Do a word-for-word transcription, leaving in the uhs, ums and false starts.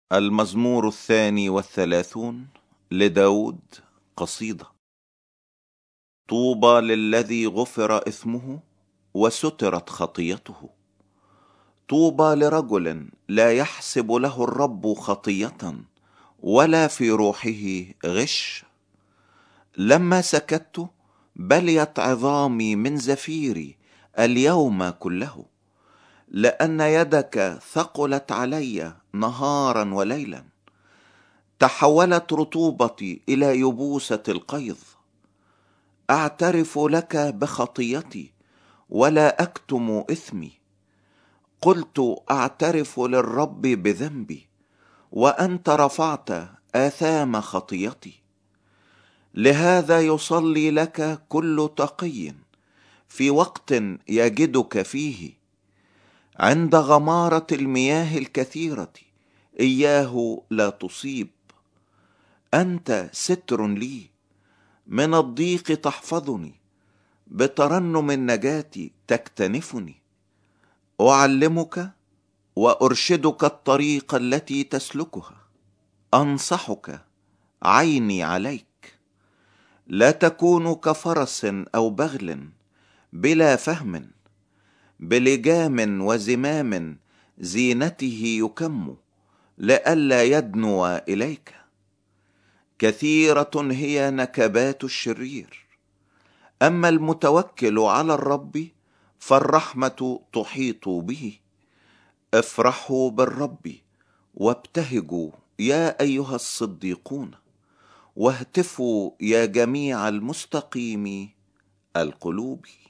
المزمور الثاني والثلاثون لداود، قصيدة. طوبى للذي غفر إثمه وسترت خطيته. طوبى لرجل لا يحسب له الرب خطية ولا في روحه غش. لما سكت بليت عظامي من زفيري اليوم كله، لأن يدك ثقلت علي نهارا وليلا. تحولت رطوبتي إلى يبوسة القيظ. أعترف لك بخطيتي ولا أكتم إثمي. قلت أعترف للرب بذنبي، وأنت رفعت آثام خطيتي. لهذا يصلي لك كل تقي في وقت يجدك فيه. عند غمارة المياه الكثيرة إياه لا تصيب. أنت ستر لي، من الضيق تحفظني، بترنم النجاة تكتنفني. أعلمك وأرشدك الطريق التي تسلكها. أنصحك عيني عليك. لا تكون كفرس أو بغل بلا فهم، بلجام وزمام زينته يكم، لئلا يدنو إليك. كثيرة هي نكبات الشرير، أما المتوكل على الرب فالرحمة تحيط به. افرحوا بالرب وابتهجوا يا أيها الصديقون، واهتفوا يا جميع المستقيم القلوب.